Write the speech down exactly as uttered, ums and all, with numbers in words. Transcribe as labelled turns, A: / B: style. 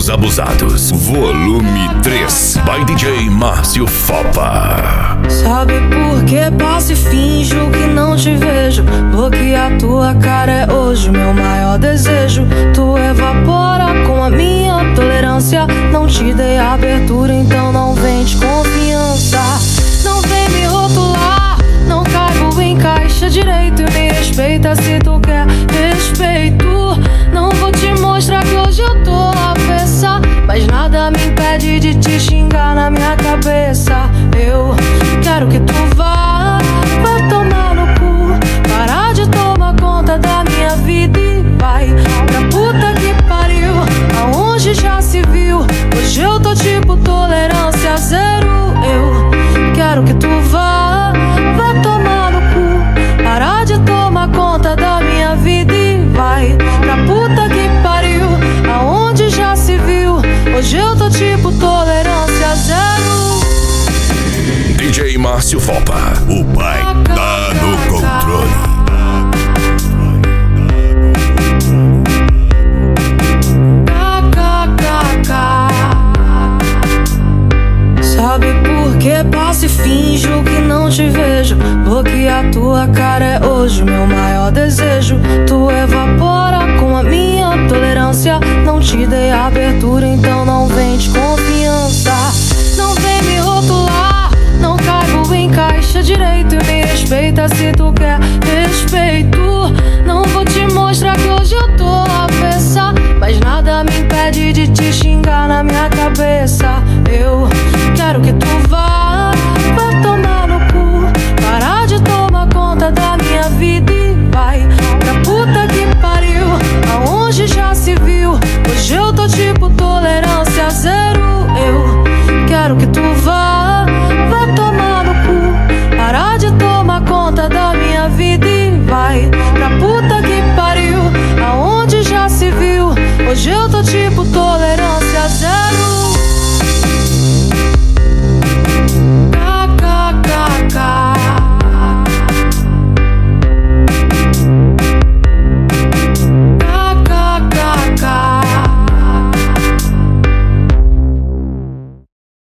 A: Abusados, volume três, by D J Márcio Fopa.
B: Sabe por que passo e finjo que não te vejo? Porque a tua cara é hoje meu maior desejo. Tu evapora com a minha tolerância. Não te dei abertura, então não vem de confiança. Não vem me rotular, não caibo em caixa direito. E me respeita se tu quer respeito. Não vou te mostrar que hoje eu tô avessa, mas nada me impede de te xingar na minha cabeça. Eu quero que tu vá, vai tomar no cu, parar de tomar conta da minha vida e vai pra puta que pariu, aonde já se viu. Hoje eu tô tipo tolerância zero. Eu quero que tu vá, vai tomar no cu, parar de tomar conta da minha vida e vai pra puta que pariu, aonde já se viu. Hoje eu tô tipo tolerância zero.
A: D J Márcio Fopa, o pai tá no controle.
B: Sabe por que passo e finjo que não te vejo? Porque a tua cara é hoje meu maior desejo. Tu evapora com a minha tolerância. Não te dei abertura, então não vem de confiança. Não vem me rotular, não caibo em caixa direito. E me respeita se tu quer respeito. Não vou te mostrar que hoje eu tô avessa, mas nada me impede de te xingar na minha cabeça. Eu quero que tu vá,